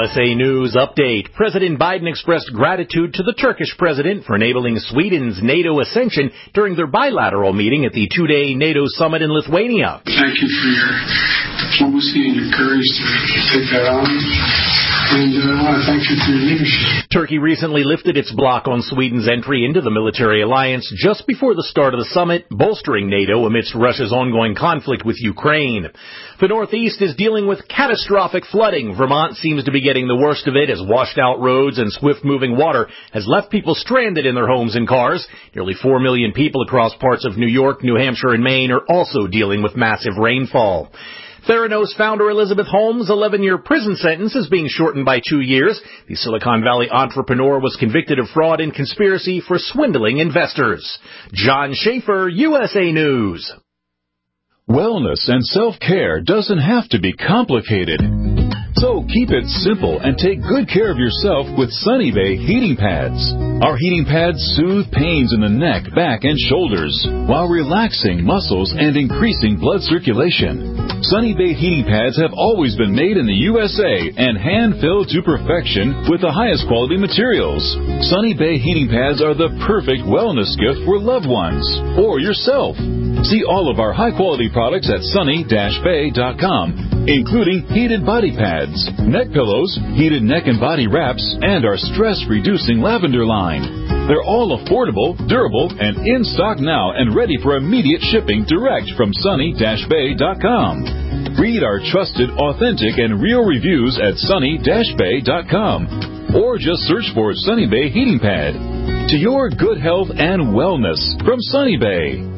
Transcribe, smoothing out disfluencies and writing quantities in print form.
USA News Update. President Biden expressed gratitude to the Turkish president for enabling Sweden's NATO ascension during their bilateral meeting at the two-day NATO summit in Lithuania. Thank you for your diplomacy and your courage to take that on. And I want to thank you for your leadership. Turkey recently lifted its block on Sweden's entry into the military alliance just before the start of the summit, bolstering NATO amidst Russia's ongoing conflict with Ukraine. The Northeast is dealing with catastrophic flooding. Vermont seems to be getting the worst of it as washed-out roads and swift-moving water has left people stranded in their homes and cars. Nearly 4 million people across parts of New York, New Hampshire, and Maine are also dealing with massive rainfall. Theranos founder Elizabeth Holmes' 11-year prison sentence is being shortened by 2 years. The Silicon Valley entrepreneur was convicted of fraud and conspiracy for swindling investors. John Schaefer, USA News. Wellness and self-care doesn't have to be complicated. So keep it simple and take good care of yourself with Sunny Bay heating pads. Our heating pads soothe pains in the neck, back, and shoulders while relaxing muscles and increasing blood circulation. Sunny Bay heating pads have always been made in the USA and hand-filled to perfection with the highest quality materials. Sunny Bay heating pads are the perfect wellness gift for loved ones or yourself. See all of our high-quality products at sunny-bay.com, including heated body pads, neck pillows, heated neck and body wraps, and our stress-reducing lavender line. They're all affordable, durable, and in stock now and ready for immediate shipping direct from sunny-bay.com. Read our trusted, authentic, and real reviews at sunny-bay.com, or just search for Sunny Bay Heating Pad. To your good health and wellness from Sunny Bay.